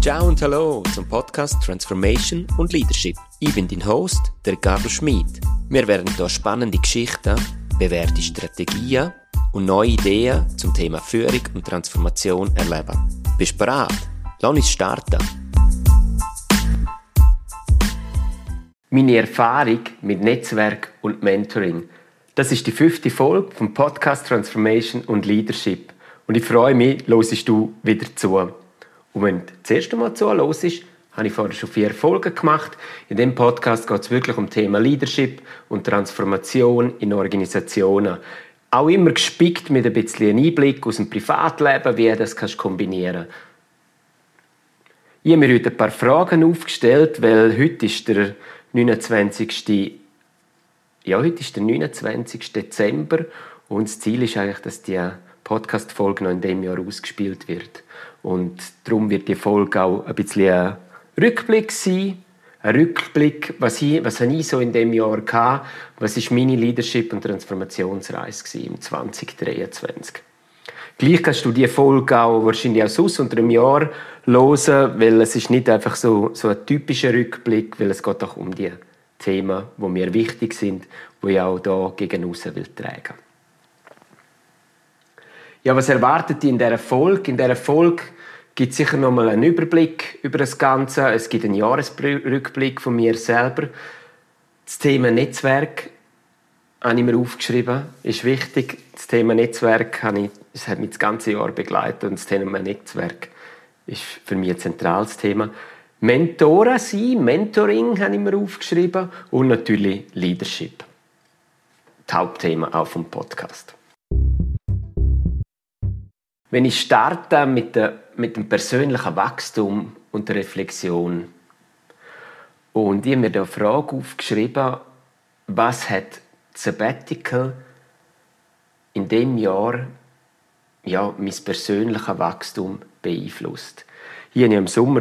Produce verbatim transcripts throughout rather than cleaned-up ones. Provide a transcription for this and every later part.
Ciao und hallo zum Podcast Transformation und Leadership. Ich bin dein Host, der Ricardo Schmid. Wir werden hier spannende Geschichten, bewährte Strategien und neue Ideen zum Thema Führung und Transformation erleben. Bist du bereit? Lass uns starten. Meine Erfahrung mit Netzwerk und Mentoring. Das ist die fünfte Folge vom Podcast Transformation und Leadership. Und ich freue mich, hörst du wieder zu. Und wenn du das erste Mal zuhörst, habe ich vorher schon vier Folgen gemacht. In diesem Podcast geht es wirklich um das Thema Leadership und Transformation in Organisationen. Auch immer gespickt mit ein bisschen Einblick aus dem Privatleben, wie du das kombinieren kannst. Ich habe mir heute ein paar Fragen aufgestellt, weil heute ist der neunundzwanzigste Ja, heute ist der neunundzwanzigste Dezember und das Ziel ist eigentlich, dass die Podcast-Folge noch in diesem Jahr ausgespielt wird. Und darum wird die Folge auch ein bisschen ein Rückblick sein. Ein Rückblick, was, ich, was habe ich so in diesem Jahr gehabt, was war meine Leadership- und Transformationsreise im zwanzig dreiundzwanzig. Gleich kannst du diese Folge auch wahrscheinlich auch sonst unter einem Jahr hören, weil es ist nicht einfach so, so ein typischer Rückblick, weil es geht auch um die Themen, die mir wichtig sind, die ich auch hier gegen aussen will tragen. Ja, was erwartet dich in dieser Folge? In dieser Folge gibt es sicher nochmal einen Überblick über das Ganze. Es gibt einen Jahresrückblick von mir selber. Das Thema Netzwerk habe ich mir aufgeschrieben. Ist wichtig. Das Thema Netzwerk habe ich, das hat mich das ganze Jahr begleitet. Und das Thema Netzwerk ist für mich ein zentrales Thema. Mentoren sein, Mentoring habe ich mir aufgeschrieben. Und natürlich Leadership. Das Hauptthema auch vom Podcast. Wenn ich starte mit, der, mit dem persönlichen Wachstum und der Reflexion und ich habe mir da eine Frage aufgeschrieben, was hat Sabbatical in dem Jahr ja, mein persönliches Wachstum beeinflusst. Ich durfte im Sommer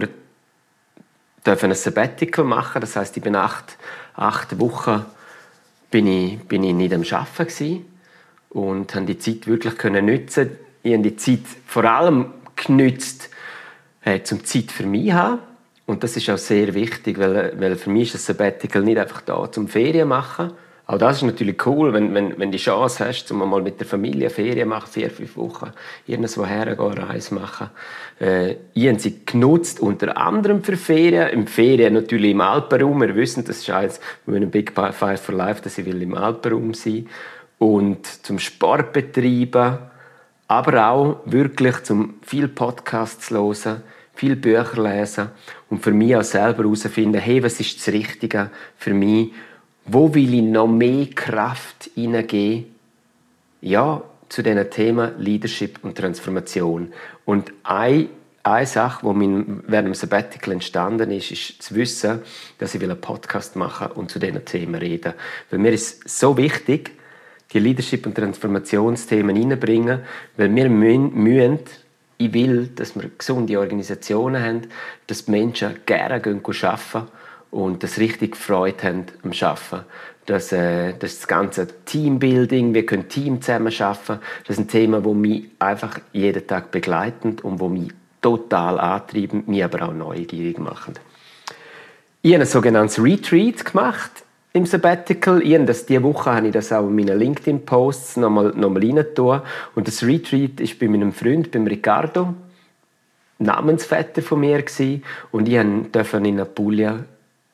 ein Sabbatical machen, das heisst, ich bin acht, acht Wochen bin ich, bin ich nicht am Arbeiten und konnte die Zeit wirklich nutzen. Ich habe die Zeit vor allem genutzt, äh, um Zeit für mich zu haben. Und das ist auch sehr wichtig, weil, weil für mich ist ein Sabbatical nicht einfach da zum Ferien machen. Auch das ist natürlich cool, wenn, wenn, wenn du die Chance hast, um mal mit der Familie Ferien machen, vier, fünf Wochen, irgendwo hergehen, eine Reise machen. Äh, ich habe sie genutzt, unter anderem für Ferien. Im Ferien natürlich im Alpenraum. Wir wissen, das ist eins, wir haben Big Five for Life, dass ich will im Alpenraum sein. Und zum Sport betreiben. Aber auch wirklich zum viel Podcasts hören, viel Bücher lesen und für mich auch selber herausfinden, hey, was ist das Richtige für mich? Wo will ich noch mehr Kraft hineingeben? Ja, zu diesen Themen Leadership und Transformation. Und eine, eine Sache, die mir während dem Sabbatical entstanden ist, ist zu wissen, dass ich einen Podcast machen will und zu diesen Themen reden. Weil mir ist so wichtig, die Leadership- und Transformationsthemen hineinbringen, weil wir müssen, ich will, dass wir gesunde Organisationen haben, dass die Menschen gerne arbeiten und dass sie richtig Freude haben am Arbeiten. Dass, äh, dass das ganze Teambuilding, wir können Team zusammen arbeiten, das ist ein Thema, das mich einfach jeden Tag begleitet und das mich total antreibt, mich aber auch neugierig macht. Ich habe ein sogenanntes Retreat gemacht, im Sabbatical. Ich habe das, diese Woche habe ich das auch in meinen LinkedIn-Posts nochmal, nochmal reingetan. Und das Retreat war bei meinem Freund, beim Ricardo, Namensvetter von mir gewesen. Und ich durfte in Apulia,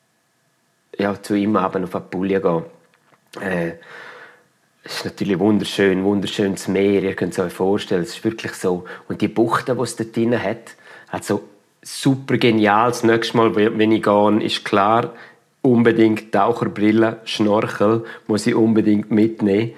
ja, zu ihm abends auf Apulia gehen. Äh, es ist natürlich wunderschön, wunderschönes Meer. Ihr könnt es euch vorstellen, es ist wirklich so. Und die Buchten, die es dort drin hat, hat so super genial. Das nächste Mal, wenn ich gehe, ist klar, unbedingt Taucherbrille, Schnorchel muss ich unbedingt mitnehmen.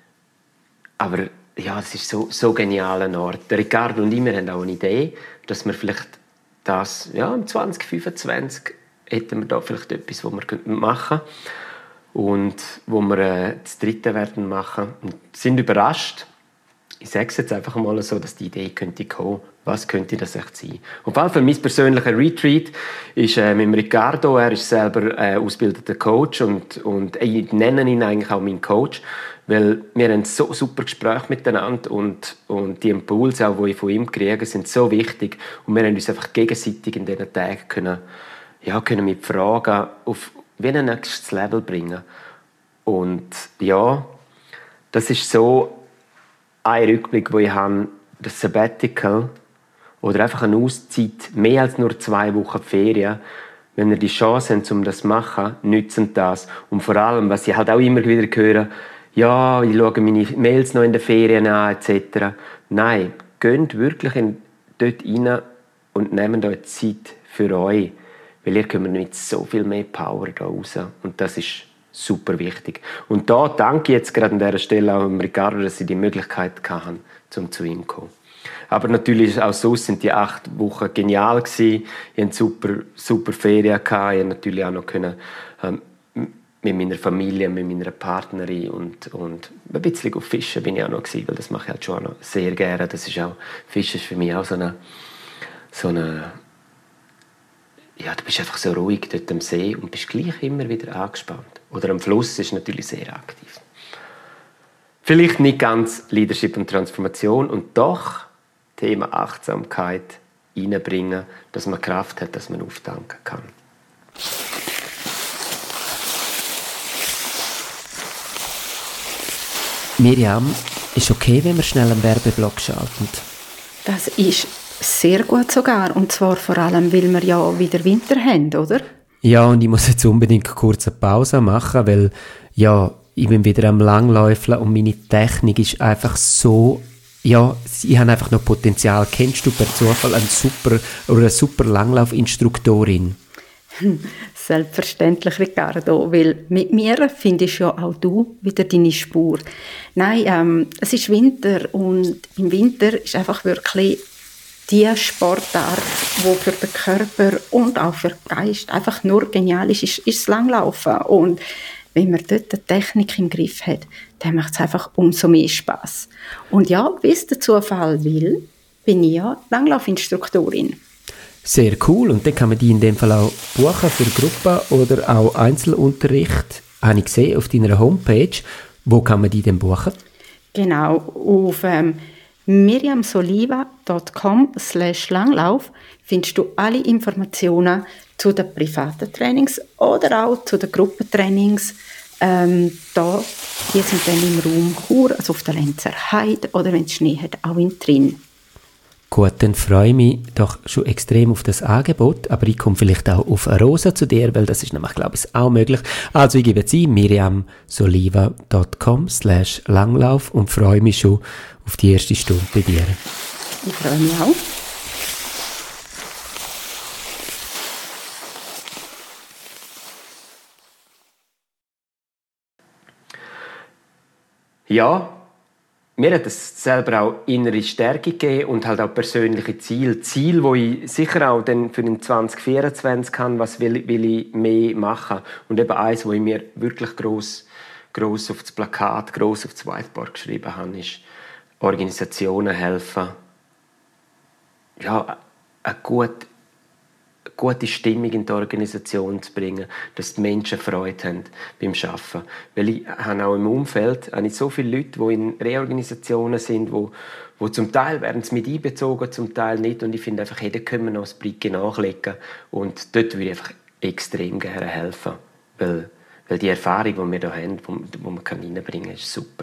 Aber ja, das ist so, so genial ein Ort. Der Ricardo und ich, wir haben auch eine Idee, dass wir vielleicht das, ja, im zwanzig fünfundzwanzig hätten wir da vielleicht etwas, was wir machen könnten. Und wo wir äh, das dritte werden machen. Und sind überrascht, ich sage es jetzt einfach mal so, dass die Idee könnte kommen, was könnte das echt sein. Auf jeden Fall, mein persönlicher Retreat ist äh, mit Ricardo, er ist selber äh, ausgebildeter Coach und, und ich nenne ihn eigentlich auch meinen Coach, weil wir haben so super Gespräche miteinander und, und die Impulse, auch, die ich von ihm kriege, sind so wichtig und wir haben uns einfach gegenseitig in diesen Tagen können, ja, können mit Fragen auf wie ein nächstes Level bringen. Und ja, das ist so ein Rückblick, wo ich habe, das Sabbatical oder einfach eine Auszeit, mehr als nur zwei Wochen Ferien, wenn ihr die Chance habt, um das zu machen, nützen das. Und vor allem, was ich halt auch immer wieder höre, ja, ich schaue meine Mails noch in den Ferien an, et cetera. Nein, geht wirklich in, dort rein und nehmt euch Zeit für euch. Weil ihr kommt mit so viel mehr Power da raus. Und das ist super wichtig. Und da danke ich jetzt gerade an dieser Stelle auch Ricardo, dass sie die Möglichkeit hatten, um zu ihm zu kommen. Aber natürlich auch sonst sind die acht Wochen genial gewesen. Ich hatte super, super Ferien gehabt. Ich konnte natürlich auch noch können, ähm, mit meiner Familie, mit meiner Partnerin und, und ein bisschen auf Fischen bin ich auch noch gewesen, weil das mache ich halt schon noch sehr gerne. Das ist auch, Fischen ist für mich auch so eine, so eine, ja, du bist einfach so ruhig dort am See und bist gleich immer wieder angespannt. Oder am Fluss ist natürlich sehr aktiv. Vielleicht nicht ganz Leadership und Transformation und doch Thema Achtsamkeit reinbringen, dass man Kraft hat, dass man auftanken kann. Miriam, ist okay, wenn wir schnell einen Werbeblock schalten? Das ist sehr gut sogar. Und zwar vor allem, weil wir ja wieder Winter haben, oder? Ja, und ich muss jetzt unbedingt kurz eine Pause machen, weil ja, ich bin wieder am Langläufeln und meine Technik ist einfach so, ja, ich habe einfach noch Potenzial. Kennst du per Zufall einen super, oder eine super Langlaufinstruktorin? Selbstverständlich, Ricardo, weil mit mir findest ja auch du wieder deine Spur. Nein, ähm, es ist Winter und im Winter ist einfach wirklich die Sportart, die für den Körper und auch für den Geist einfach nur genial ist, ist, ist das Langlaufen. Und wenn man dort die Technik im Griff hat, dann macht es einfach umso mehr Spass. Und ja, wie es der Zufall will, bin ich ja Langlaufinstruktorin. Sehr cool. Und dann kann man die in dem Fall auch buchen für Gruppen oder auch Einzelunterricht. Habe ich gesehen auf deiner Homepage. Wo kann man die denn buchen? Genau, auf ähm, miriamsoliva punkt com slash Langlauf findest du alle Informationen zu den privaten Trainings oder auch zu den Gruppentrainings. Ähm, da, die sind dann im Raum Chur, also auf der Lenzer Heide oder wenn es Schnee hat, auch in Trin. Gut, dann freue ich mich doch schon extrem auf das Angebot, aber ich komme vielleicht auch auf eine Rosa zu dir, weil das ist nämlich, glaube ich, auch möglich. Also ich gebe jetzt ein, miriamsoliva punkt com slash Langlauf und freue mich schon auf die erste Stunde bei dir. Ich freue mich auch. Ja, mir hat es selber auch innere Stärke gegeben und halt auch persönliche Ziele. Ziele, die ich sicher auch dann für den zwanzig vierundzwanzig kann, was will, will ich mehr machen. Und eben eins, wo ich mir wirklich gross, gross auf das Plakat, gross auf das Whiteboard geschrieben habe, ist Organisationen helfen, ja, eine gute, gute Stimmung in die Organisation zu bringen, dass die Menschen Freude haben beim Arbeiten. Weil ich habe auch im Umfeld habe ich so viele Leute, die in Reorganisationen sind, wo, wo zum Teil werden sie mit einbezogen, zum Teil nicht. Und ich finde einfach, hey, da können wir noch das Bricke nachlegen. Und dort würde ich einfach extrem gerne helfen. Weil, weil die Erfahrung, die wir hier haben, die man reinbringen kann, ist super.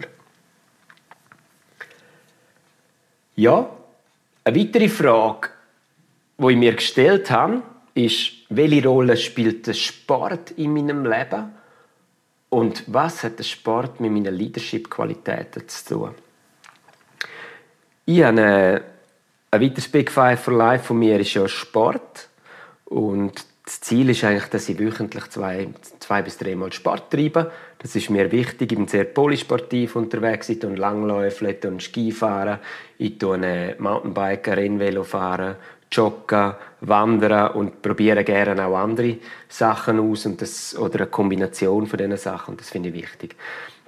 Ja, eine weitere Frage, die ich mir gestellt habe, ist, welche Rolle spielt der Sport in meinem Leben und was hat der Sport mit meinen Leadership-Qualitäten zu tun? Ich habe eine, ein weiteres Big Five for Life von mir ist ja Sport und das Ziel ist eigentlich, dass ich wöchentlich zwei, zwei bis dreimal Sport treibe. Das ist mir wichtig. Ich bin sehr polysportiv unterwegs. Ich tue Langläufe, ich tue Skifahren, ich tue Mountainbiken, Rennvelo fahren, joggen, wandern und probiere gerne auch andere Sachen aus und das, oder eine Kombination von diesen Sachen. Und das finde ich wichtig.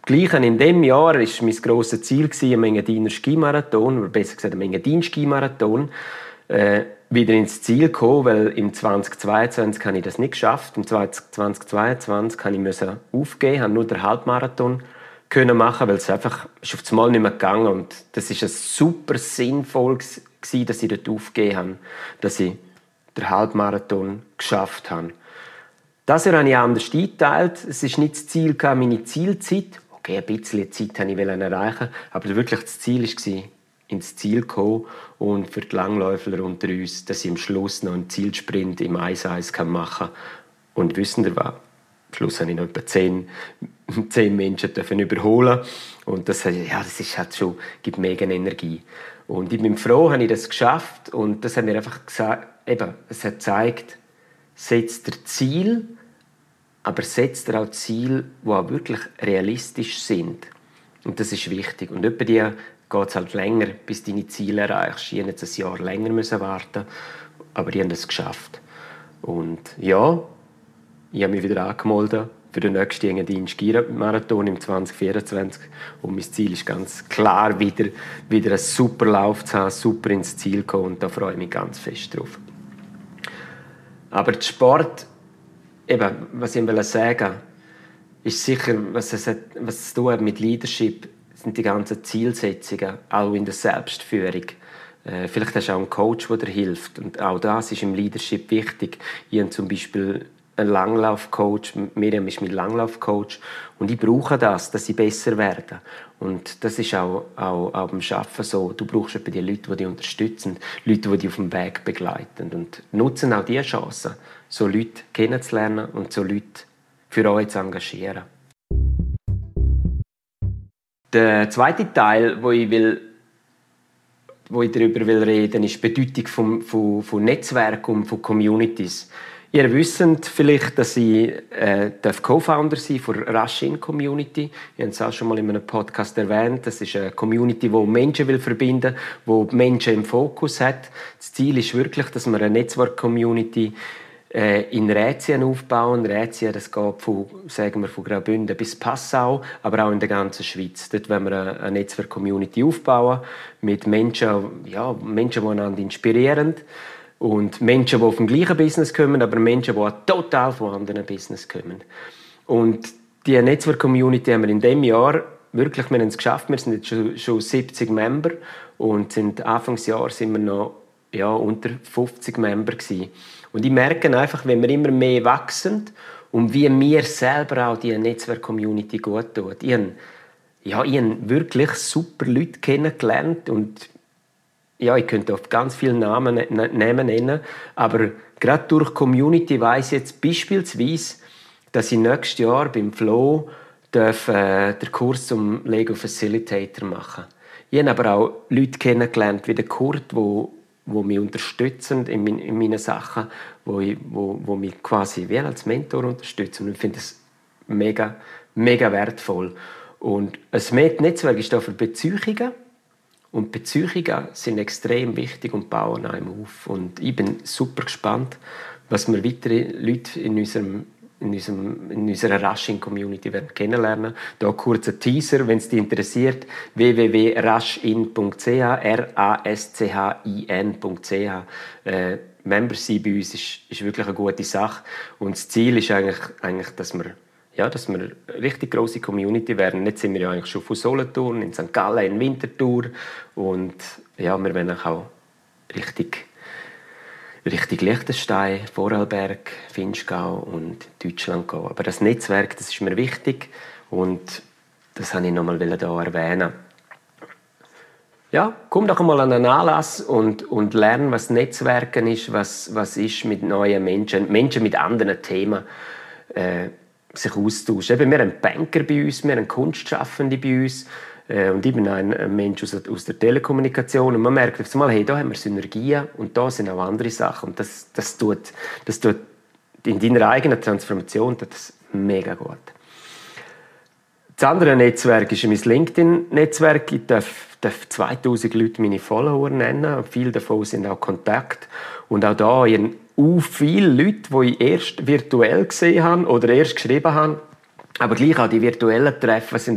Gleich in diesem Jahr war mein grosses Ziel, ein Engadiner Skimarathon, oder besser gesagt ein Engadin Skimarathon, äh, wieder ins Ziel zu kommen, weil im zwanzig zweiundzwanzig habe ich das nicht geschafft. Im zwanzig zweiundzwanzig musste ich aufgeben, habe nur den Halbmarathon können machen, weil es einfach ist auf das Mal nicht mehr gegangen. Und das ist es super sinnvoll gewesen, dass ich dort aufgegeben habe, dass ich den Halbmarathon geschafft habe. Das Jahr habe ich anders eingeteilt. Es war nicht das Ziel, meine Zielzeit. Okay, ein bisschen Zeit wollte ich erreichen, aber wirklich das Ziel war, ins Ziel zu kommen und für die Langläufer unter uns, dass ich am Schluss noch einen Zielsprint im eins eins machen kann. Und wissen Sie was? Am Schluss habe ich noch etwa zehn, zehn Menschen überholen. Und das, ja, das ist halt schon, gibt mega Energie. Und ich bin froh, habe ich das geschafft. Und das hat mir einfach gesagt, eben, es hat gezeigt, setzt dir Ziel, aber setzt dir auch Ziele, die auch wirklich realistisch sind. Und das ist wichtig. Und etwa die geht es halt länger, bis du deine Ziele erreichst. Die haben jetzt ein Jahr länger müssen warten, aber die haben es geschafft. Und ja, ich habe mich wieder angemeldet für den nächsten Engadin Skimarathon im zwanzig vierundzwanzig. Und mein Ziel ist ganz klar, wieder, wieder einen super Lauf zu haben, super ins Ziel zu kommen. Und da freue ich mich ganz fest drauf. Aber der Sport, eben, was ich will sagen, ist sicher, was es, hat, was es zu tun hat mit Leadership, sind die ganzen Zielsetzungen, auch in der Selbstführung. Äh, vielleicht hast du auch einen Coach, der dir hilft. Und auch das ist im Leadership wichtig. Ich habe zum Beispiel einen Langlaufcoach, Miriam ist mein Langlaufcoach, und ich brauche das, dass ich besser werde. Und das ist auch, auch, auch beim Arbeiten so. Du brauchst etwa die Leute, die dich unterstützen, Leute, die dich auf dem Weg begleiten. Und nutzen auch diese Chancen, so Leute kennenzulernen und so Leute für euch zu engagieren. Der zweite Teil, wo ich, will, wo ich darüber will reden, ist die Bedeutung von, von, von Netzwerken und von Communities. Ihr wisst vielleicht, dass ich äh, Co-Founder sein von Rush-In Community. Ich habe es auch schon mal in einem Podcast erwähnt. Das ist eine Community, die Menschen will verbinden will, die Menschen im Fokus hat. Das Ziel ist wirklich, dass wir eine Netzwerk-Community in Rätien aufbauen. Rätien, das geht von, sagen wir, von Graubünden bis Passau, aber auch in der ganzen Schweiz. Dort wollen wir eine Netzwerk-Community aufbauen mit Menschen, ja, Menschen, die einander inspirieren und Menschen, die auf dem gleichen Business kommen, aber Menschen, die auch total von anderen Business kommen. Und diese Netzwerk-Community haben wir in diesem Jahr wirklich, wir haben es geschafft. Wir sind jetzt schon, schon siebzig Member und sind Anfangsjahr sind wir noch ja, unter fünfzig Member gewesen. Und ich merke einfach, wenn wir immer mehr wachsen und wie mir selber auch die Netzwerk-Community gut tut. Ich habe, ja, ich habe wirklich super Leute kennengelernt und ja, ich könnte oft ganz viele Namen, Namen nennen, aber gerade durch Community weiss ich jetzt beispielsweise, dass ich nächstes Jahr beim Flo darf, äh, den Kurs zum Lego Facilitator machen. Ich habe aber auch Leute kennengelernt, wie der Kurt, wo die mich unterstützen in, mein, in meinen Sachen, wo, ich, wo, wo mich quasi wie als Mentor unterstützen. Und ich finde das mega, mega wertvoll. Und ein Netzwerk ist da für Beziehungen. Und Beziehungen sind extrem wichtig und bauen einem auf. Und ich bin super gespannt, was wir weitere Leute in unserem in, unserem, in unserer Rush-In-Community werden kennenlernen. Hier kurz ein Teaser, wenn es dich interessiert, w w w punkt rushin punkt c h, R A S C H I N punkt c h. Äh, Member sein bei uns ist, ist wirklich eine gute Sache. Und das Ziel ist eigentlich, eigentlich dass wir ja, dass wir eine richtig grosse Community werden. Jetzt sind wir ja eigentlich schon von Solothurn, in Sankt Gallen, in Winterthur. Und ja, wir werden auch richtig Richtung Liechtenstein, Vorarlberg, Vinschgau und Deutschland gehen. Aber das Netzwerk, das ist mir wichtig und das wollte ich noch mal hier erwähnen. Ja, komm doch einmal an einen Anlass und, und lerne, was Netzwerken ist, was, was ist mit neuen Menschen, Menschen mit anderen Themen äh, sich austauschen. Eben, wir haben Banker bei uns, wir haben Kunstschaffende bei uns. Und ich bin ein Mensch aus der, aus der Telekommunikation und man merkt auf einmal, hey, da haben wir Synergien und da sind auch andere Sachen. Und das, das, tut, das tut in deiner eigenen Transformation tut das mega gut. Das andere Netzwerk ist mein LinkedIn-Netzwerk. Ich darf, darf zweitausend Leute meine Follower nennen. Viele davon sind auch Kontakt. Und auch da haben auch viele Leute, die ich erst virtuell gesehen habe oder erst geschrieben habe. Aber gleich auch die virtuellen Treffen sind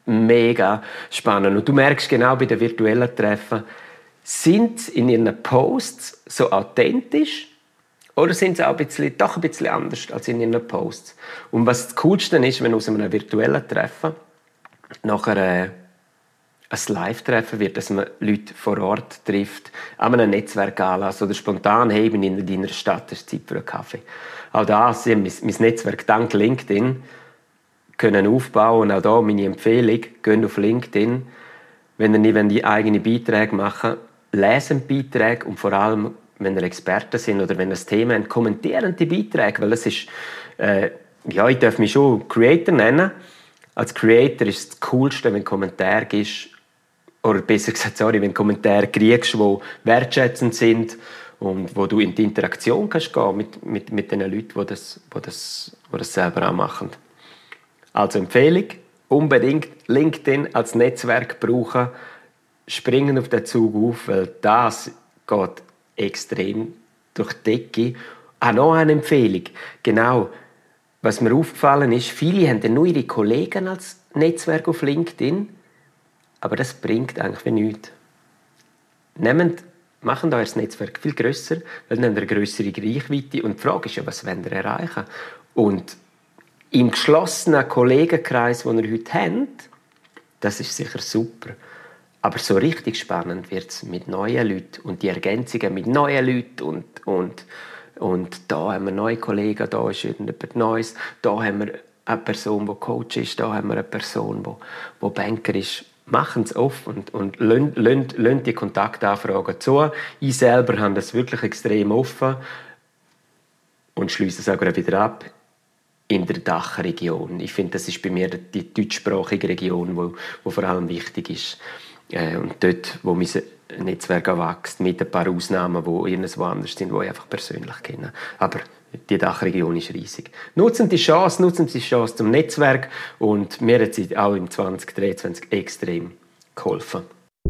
mega spannend. Und du merkst genau bei den virtuellen Treffen, sind sie in ihren Posts so authentisch oder sind sie auch ein bisschen, doch ein bisschen anders als in ihren Posts? Und was das Coolste ist, wenn aus einem virtuellen Treffen nachher äh, ein Live-Treffen wird, dass man Leute vor Ort trifft, an einem Netzwerkanlass oder spontan, hey, ich bin in deiner Stadt, es ist Zeit für einen Kaffee. Auch das, mein, mein Netzwerk dank LinkedIn können aufbauen. Und auch da meine Empfehlung, geht auf LinkedIn. Wenn ihr nicht die eigenen Beiträge machen wollt, lesen Beiträge und vor allem, wenn ihr Experten sind oder wenn ihr das Thema habt, kommentieren die Beiträge, weil es ist, äh, ja, ich darf mich schon Creator nennen. Als Creator ist es das Coolste, wenn Kommentare gibst, oder besser gesagt, sorry, wenn Kommentare kriegst, die wertschätzend sind und wo du in die Interaktion kannst gehen mit, mit, mit den Leuten, die das, die, das, die das selber auch machen. Also Empfehlung, unbedingt LinkedIn als Netzwerk brauchen, springen auf den Zug auf, weil das geht extrem durch die Decke. Auch noch eine Empfehlung. Genau, was mir aufgefallen ist, viele haben nur ihre Kollegen als Netzwerk auf LinkedIn, aber das bringt eigentlich nichts. Nehmt, machen euer Netzwerk viel grösser, weil dann habt ihr eine grössere Reichweite. Und die Frage ist ja, was wollt ihr erreichen? Und im geschlossenen Kollegenkreis, den ihr heute habt, das ist sicher super. Aber so richtig spannend wird es mit neuen Leuten und die Ergänzungen mit neuen Leuten und, und, und da haben wir neue Kollegen, da ist irgendetwas Neues, da haben wir eine Person, die Coach ist, da haben wir eine Person, die, die Banker ist. Machen es offen und, und lassen, lassen, lassen die Kontaktanfragen zu. Ich selber habe das wirklich extrem offen und schließe es auch wieder ab. In der Dachregion. Ich finde, das ist bei mir die deutschsprachige Region, wo, wo vor allem wichtig ist. Äh, und dort, wo mein Netzwerk wächst, mit ein paar Ausnahmen, die irgendwo anders sind, die ich einfach persönlich kenne. Aber die Dachregion ist riesig. Nutzen die Chance, nutzen die Chance zum Netzwerk und mir hat sie auch im zwanzig dreiundzwanzig extrem geholfen.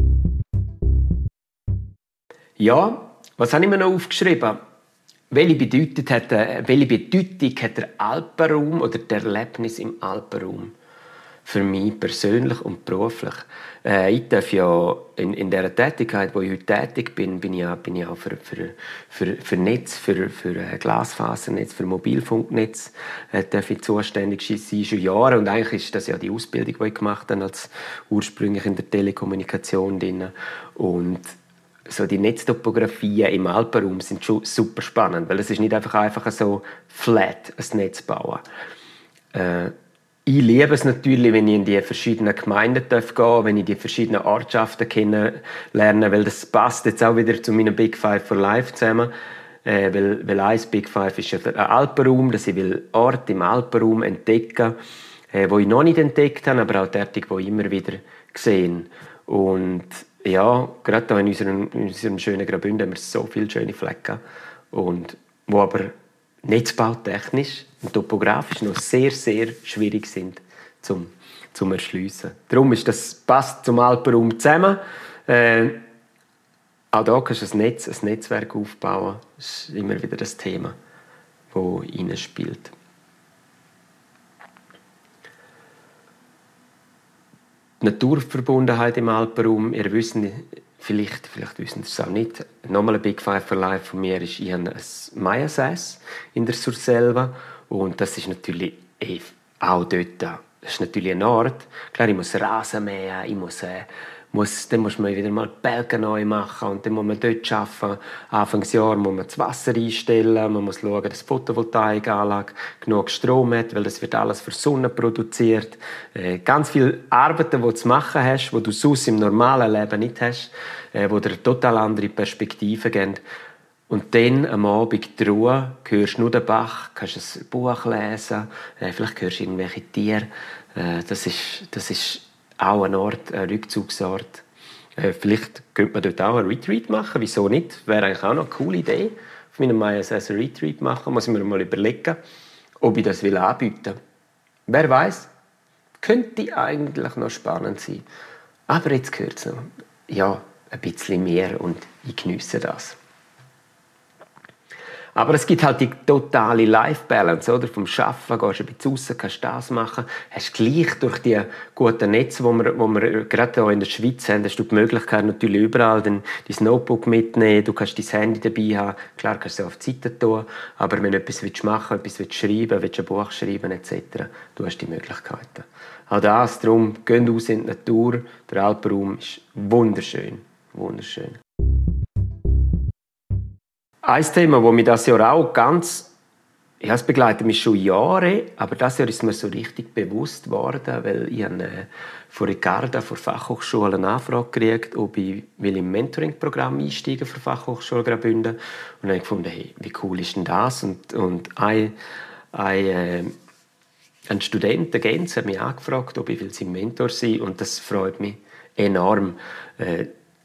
Ja, was habe ich mir noch aufgeschrieben? Welche Bedeutung hat, welche Bedeutung hat der Alpenraum oder das Erlebnis im Alpenraum für mich persönlich und beruflich? Äh, ich darf ja in, in der Tätigkeit, wo ich heute tätig bin, bin ich ja, bin ich auch für, für, für, für Netz, für, für Glasfasernetz, für Mobilfunknetz äh, darf ich zuständig sein, schon Jahre. Und eigentlich ist das ja die Ausbildung, die ich gemacht habe, als ursprünglich in der Telekommunikation drin. Und so die Netztopografien im Alpenraum sind schon super spannend, weil es ist nicht einfach einfach so flat ein Netz bauen. Äh, ich liebe es natürlich, wenn ich in die verschiedenen Gemeinden gehen darf, wenn ich die verschiedenen Ortschaften kennenlerne, weil das passt jetzt auch wieder zu meinem Big Five for Life zusammen. Äh, weil, weil eins Big Five ist ja der Alpenraum, dass ich will Orte im Alpenraum entdecken, äh, wo ich noch nicht entdeckt habe, aber auch derartig, wo ich immer wieder sehe. Und ja, gerade hier in unserem, in unserem schönen Graubünden haben wir so viele schöne Flecken, und wo aber netzbautechnisch und topografisch noch sehr, sehr schwierig sind zum, zum Erschliessen. Darum ist das, passt zum Alpenraum zusammen. Äh, auch da kannst du ein Netz, ein Netzwerk aufbauen. Das ist immer wieder das Thema, das reinspielt. Die Naturverbundenheit im Alpenraum, ihr wisst, vielleicht, vielleicht wissen Sie es auch nicht, nochmal ein Big Five for Life von mir ist, ich habe ein Mayasäß in der Surselva, und das ist natürlich eh, auch dort, das ist natürlich ein Ort. Klar, ich muss Rasen mähen, ich muss, äh, muss, dann muss man wieder mal die Belgen neu machen und dann muss man dort arbeiten. Anfangsjahr muss man das Wasser einstellen, man muss schauen, dass die Photovoltaikanlage genug Strom hat, weil das wird alles für Sonne produziert. Äh, ganz viele Arbeiten, die du zu machen hast, die du sonst im normalen Leben nicht hast, äh, die dir total andere Perspektiven geben. Und dann am Abend die Ruhe, hörst nur den Bach, kannst ein Buch lesen, äh, vielleicht hörst du irgendwelche Tiere. Äh, das ist, das ist auch ein Ort, ein Rückzugsort. Äh, vielleicht könnte man dort auch ein Retreat machen, wieso nicht? Wäre eigentlich auch noch eine coole Idee, auf meinem Mayasäß ein Retreat machen. Muss ich mir mal überlegen, ob ich das will anbieten will. Wer weiß, könnte eigentlich noch spannend sein. Aber jetzt gehört es noch, ja, ein bisschen mehr und ich geniesse das. Aber es gibt halt die totale Life-Balance, oder? Vom Arbeiten, gehst du ein bisschen raus, kannst das machen. Hast gleich durch die guten Netze, die wir, wo wir gerade hier in der Schweiz haben, hast du die Möglichkeit, natürlich überall dein, dein Notebook mitnehmen, du kannst dein Handy dabei haben. Klar kannst du es auf die Seite tun, aber wenn du etwas machen willst, etwas schreiben willst, ein Buch schreiben et cetera, du hast die Möglichkeiten. Auch das, darum, geh raus in die Natur, der Alpenraum ist wunderschön, wunderschön. Ein Thema, das mich dieses Jahr auch ganz, ja, es begleitet mich schon Jahre, aber dieses Jahr ist mir so richtig bewusst geworden, weil ich habe, äh, von Ricarda von der Fachhochschule eine Anfrage gekriegt, ob ich will im Mentoring-Programm einsteigen für die Fachhochschule Graubünden. Und dann habe ich gefunden, hey, wie cool ist denn das? Und, und ein, ein, äh, ein Student, der Gens, hat mich angefragt, ob ich will sein Mentor sein will. Und das freut mich enorm. Äh,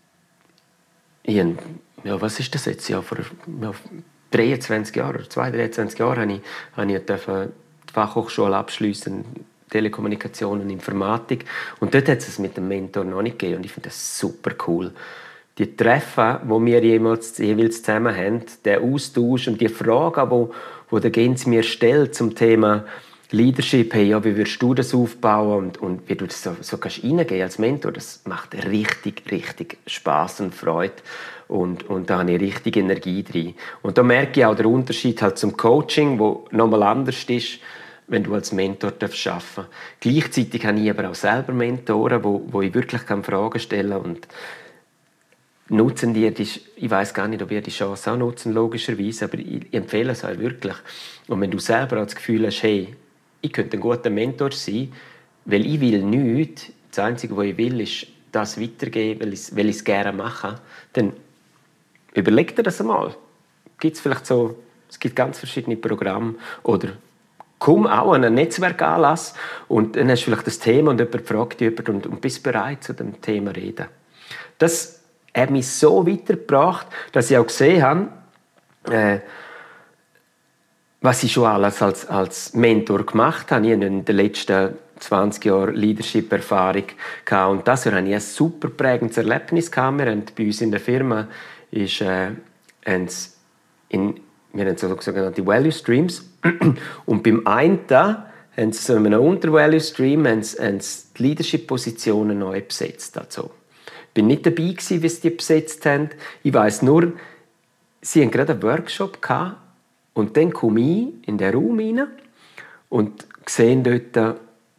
ich habe, ja, was ist das jetzt? Ja, vor ja, dreiundzwanzig Jahren, oder zwei, dreiundzwanzig Jahren habe ich, habe ich die Fachhochschule abschliessen, Telekommunikation und Informatik. Und dort hat es mit dem Mentor noch nicht gegeben. Und ich finde das super cool. Die Treffen, die wir jemals, jeweils zusammen haben, der Austausch und die Fragen, die, die der Gens mir stellt zum Thema Leadership, hey, ja, wie würdest du das aufbauen und, und wie du das so, so kannst reingehen als Mentor, das macht richtig, richtig Spass und Freude. Und, und da habe ich richtig Energie drin. Und da merke ich auch den Unterschied halt zum Coaching, wo nochmal anders ist, wenn du als Mentor arbeiten darfst. Gleichzeitig habe ich aber auch selber Mentoren, wo, wo ich wirklich Fragen stellen kann. Und nutzen die, die, ich weiss gar nicht, ob ihr die Chance auch nutzen, logischerweise, aber ich, ich empfehle es euch wirklich. Und wenn du selber auch das Gefühl hast, hey, ich könnte ein guter Mentor sein, weil ich will nichts, das Einzige, was ich will, ist das weitergeben, weil ich, weil ich es gerne mache, dann überleg dir das einmal. Gibt's vielleicht so, es gibt ganz verschiedene Programme oder komm auch an einen Netzwerkanlass und dann hast du vielleicht das Thema und jemand fragt dich und, und bist bereit, zu dem Thema zu reden. Das hat mich so weitergebracht, dass ich auch gesehen habe, äh, was ich schon alles als, als Mentor gemacht habe. Ich hatte in den letzten zwanzig Jahren Leadership-Erfahrung gehabt. Und das Jahr hatte ich ein super prägendes Erlebnis gehabt. Wir haben bei uns in der Firma ist, äh, in, wir haben so sogenannte Value Streams. Und beim einen haben sie so in einem Unter-Value Stream haben sie, haben sie die Leadership-Positionen neu besetzt. Also, ich war nicht dabei, wie sie die besetzt haben. Ich weiss nur, sie hatten gerade einen Workshop gehabt. Und dann komme ich in den Raum rein und sehe dort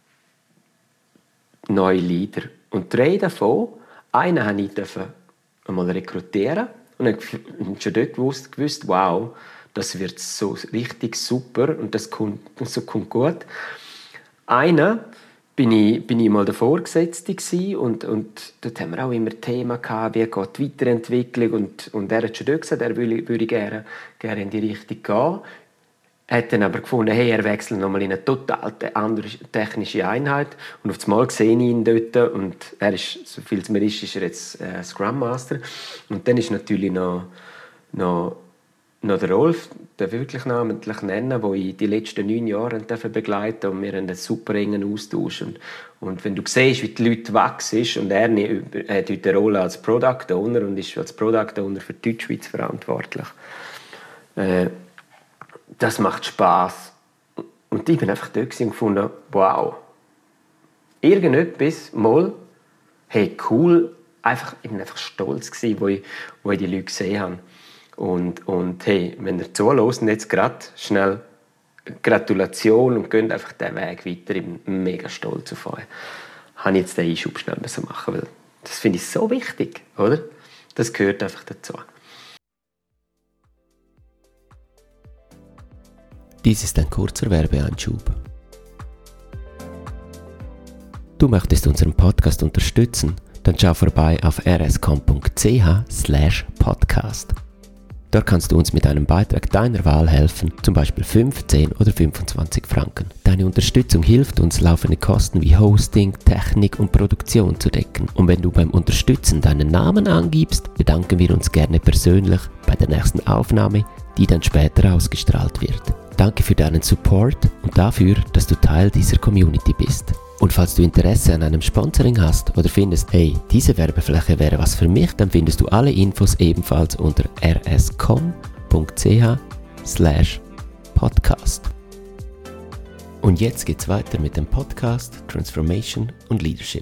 neue Leader. Und drei davon, einen durfte ich einmal rekrutieren. Und ich habe schon dort gewusst, gewusst, wow, das wird so richtig super und das kommt, das kommt gut. Einer bin ich, bin ich mal der Vorgesetzte gewesen und, und dort haben wir auch immer Thema gehabt, wie geht die Weiterentwicklung und, und er hat schon dort gesagt, er würde, würde gerne, gerne in die Richtung gehen. Er hat dann aber gefunden, hey, er wechselt nochmal in eine total andere technische Einheit und auf einmal sehe ich ihn dort und er ist, so viel es mir ist, ist er jetzt äh, Scrum Master und dann ist natürlich noch, noch noch der Rolf, den wirklich namentlich nennen, den ich die letzten neun Jahre begleiten und wir haben einen super engen Austausch. Und, und wenn du siehst, wie die Leute wachsen und er hat heute eine Rolle als Product Owner und ist als Product Owner für die Deutschschweiz verantwortlich. Äh, das macht Spass. Und ich bin einfach dort und gefunden, wow, irgendetwas, mal, hey, cool, einfach, ich war einfach stolz gewesen, wo ich, wo ich die Leute gesehen habe. Und, und hey, wenn ihr zuhört, jetzt gerade schnell Gratulation und geht einfach den Weg weiter. Ich bin mega stolz auf euch. Habe ich jetzt den Einschub schnell machen, weil das finde ich so wichtig, oder? Das gehört einfach dazu. Dies ist ein kurzer Werbeeinschub. Du möchtest unseren Podcast unterstützen? Dann schau vorbei auf r s com punkt c h slash podcast. Dort kannst du uns mit einem Beitrag deiner Wahl helfen, zum Beispiel fünf, zehn oder fünfundzwanzig Franken. Deine Unterstützung hilft uns, laufende Kosten wie Hosting, Technik und Produktion zu decken. Und wenn du beim Unterstützen deinen Namen angibst, bedanken wir uns gerne persönlich bei der nächsten Aufnahme, die dann später ausgestrahlt wird. Danke für deinen Support und dafür, dass du Teil dieser Community bist. Und falls du Interesse an einem Sponsoring hast oder findest, hey, diese Werbefläche wäre was für mich, dann findest du alle Infos ebenfalls unter r s com punkt c h slash podcast. Und jetzt geht's weiter mit dem Podcast Transformation und Leadership.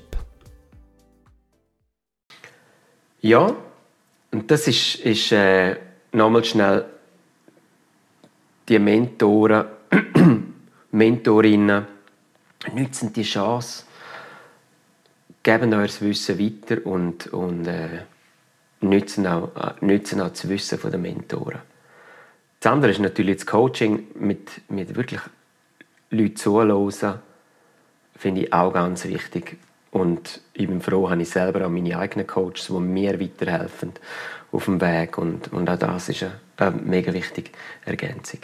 Ja, und das ist, ist äh, nochmal schnell die Mentoren, Mentorinnen, nutzen die Chance, geben euer Wissen weiter und, und äh, nutzen, auch, nutzen auch das Wissen der Mentoren. Das andere ist natürlich das Coaching, mit, mit wirklich Leuten zuhören, finde ich auch ganz wichtig. Und ich bin froh, habe ich selber auch meine eigenen Coaches, die mir weiterhelfen auf dem Weg. Und, und auch das ist eine, eine mega wichtige Ergänzung.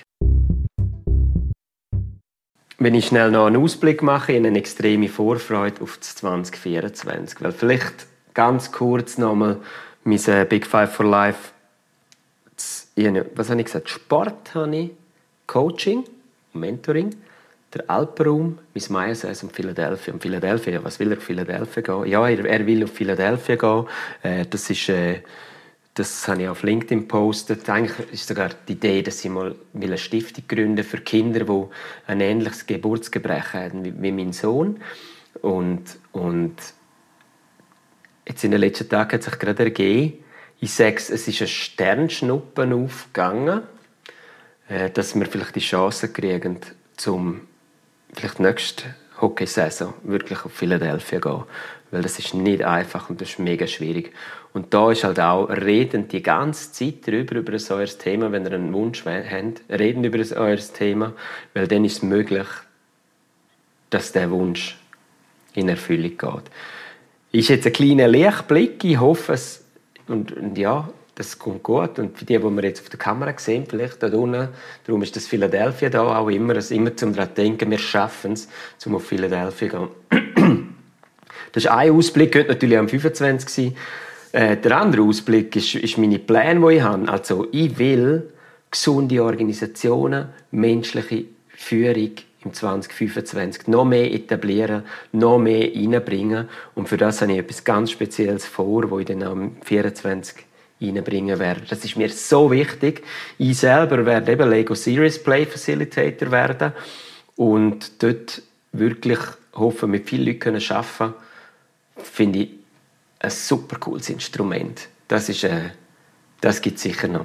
Wenn ich schnell noch einen Ausblick mache, eine extreme Vorfreude auf das zwanzig vierundzwanzig. Weil vielleicht ganz kurz nochmal mein Big Five for Life. Was habe ich gesagt? Sport habe ich, Coaching, Mentoring, der Alpenraum, mein Meiersaison und Philadelphia. Und Philadelphia, was will er auf Philadelphia gehen? Ja, er, er will auf Philadelphia gehen. Äh, das ist, äh, das habe ich auf LinkedIn gepostet. Eigentlich ist sogar die Idee, dass ich mal eine Stiftung gründen für Kinder, die ein ähnliches Geburtsgebrechen haben wie, wie mein Sohn. Und, und jetzt in den letzten Tagen hat sich gerade ergeben, ich sage es, es ist ein Sternschnuppen aufgegangen, äh, dass wir vielleicht die Chance kriegen, zum vielleicht nächste Hockeysaison wirklich auf Philadelphia gehen. Weil das ist nicht einfach und das ist mega schwierig. Und da ist halt auch, reden die ganze Zeit darüber, über so ein Thema, wenn ihr einen Wunsch habt, reden über euer Thema, weil dann ist es möglich, dass der Wunsch in Erfüllung geht. Ist jetzt ein kleiner Lichtblick, ich hoffe es, und, und ja, das kommt gut. Und für die, die wir jetzt auf der Kamera sehen, vielleicht da unten, darum ist das Philadelphia da auch immer, also immer zum daran denken, wir schaffen es, um auf Philadelphia zu gehen. Das ist ein Ausblick, könnte natürlich am fünfundzwanzigsten sein. Äh, der andere Ausblick ist, ist meine Pläne, die ich habe. Also ich will gesunde Organisationen, menschliche Führung im zwanzig fünfundzwanzig noch mehr etablieren, noch mehr reinbringen. Und für das habe ich etwas ganz Spezielles vor, wo ich dann am vierundzwanzig reinbringen werde. Das ist mir so wichtig. Ich selber werde eben Lego Serious Play Facilitator werden und dort wirklich hoffen, mit vielen Leuten arbeiten können. Finde ich ein super cooles Instrument. Das ist, äh, das gibt es sicher noch.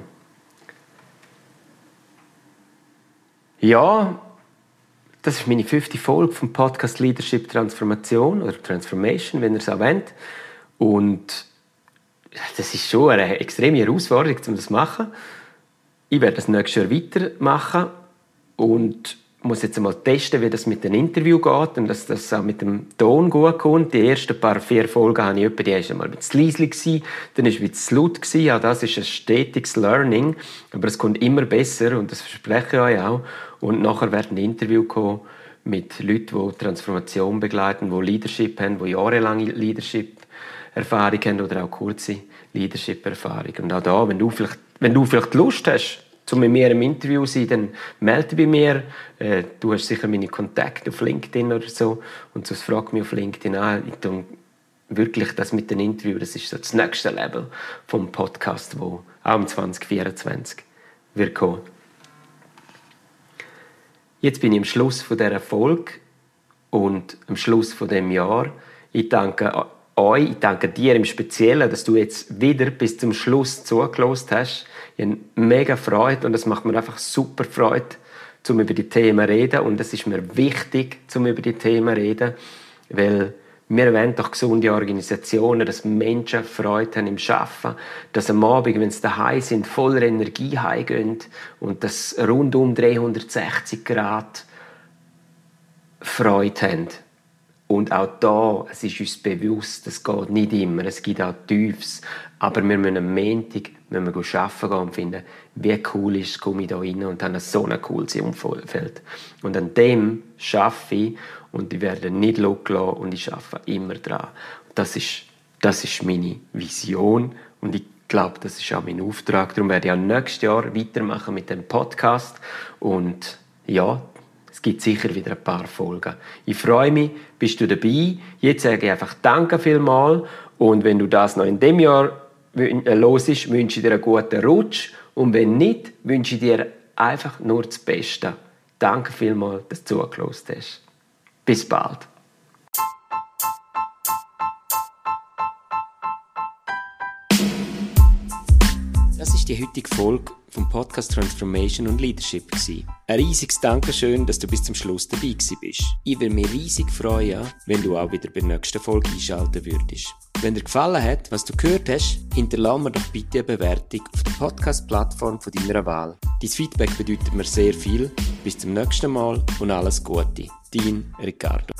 Ja, das ist meine fünfte Folge vom Podcast Leadership Transformation oder Transformation, wenn ihr es auch wollt. Und das ist schon eine extreme Herausforderung, um das zu machen. Ich werde das nächstes Jahr weitermachen und muss jetzt einmal testen, wie das mit dem Interview geht und dass das auch mit dem Ton gut kommt. Die ersten paar vier Folgen habe ich etwa, die war einmal ein bisschen leise, dann war es ein bisschen laut. Ja, das ist ein stetiges Learning, aber es kommt immer besser und das verspreche ich euch auch. Und nachher wird ein Interview kommen mit Leuten, die Transformation begleiten, die Leadership haben, die jahrelange Leadership-Erfahrung haben oder auch kurze Leadership-Erfahrung. Und auch da, wenn du vielleicht, wenn du vielleicht Lust hast, um mit mir im Interview zu sein, dann melde dich bei mir. Äh, du hast sicher meine Kontakte auf LinkedIn oder so. Und sonst frag mich auf LinkedIn an. Ich tue wirklich das mit dem Interview, das ist so das nächste Level vom Podcast, wo auch im zwanzig vierundzwanzig wird kommen. Jetzt bin ich am Schluss von dieser Folge und am Schluss von dem Jahr. Ich danke euch, ich danke dir im Speziellen, dass du jetzt wieder bis zum Schluss zugelassen hast. Ich habe mega Freude und es macht mir einfach super Freude, um über die Themen zu reden. Und es ist mir wichtig, um über die Themen zu reden, weil wir wollen doch gesunde Organisationen, dass Menschen Freude haben im Arbeiten, dass am Abend, wenn sie daheim sind, voller Energie heimgehen und dass rundum dreihundertsechzig Grad Freude haben. Und auch da, es ist uns bewusst, es geht nicht immer, es gibt auch Tiefs, aber wir müssen am Montag müssen wir arbeiten gehen und finden, wie cool ist es, komme ich da rein und habe so ein cooles Umfeld. Und an dem arbeite ich und ich werde nicht loslassen und ich arbeite immer dran. Das ist, das ist meine Vision und ich glaube, das ist auch mein Auftrag. Darum werde ich auch nächstes Jahr weitermachen mit dem Podcast und ja, es gibt sicher wieder ein paar Folgen. Ich freue mich, bist du dabei. Jetzt sage ich einfach Danke vielmals. Und wenn du das noch in dem Jahr los ist, wünsche ich dir einen guten Rutsch. Und wenn nicht, wünsche ich dir einfach nur das Beste. Danke vielmals, dass du zugehört hast. Bis bald. Das war die heutige Folge vom Podcast Transformation und Leadership. Ein riesiges Dankeschön, dass du bis zum Schluss dabei bist. Ich würde mich riesig freuen, wenn du auch wieder bei der nächsten Folge einschalten würdest. Wenn dir gefallen hat, was du gehört hast, hinterlass mir doch bitte eine Bewertung auf der Podcast-Plattform von deiner Wahl. Dein Feedback bedeutet mir sehr viel. Bis zum nächsten Mal und alles Gute. Dein Ricardo.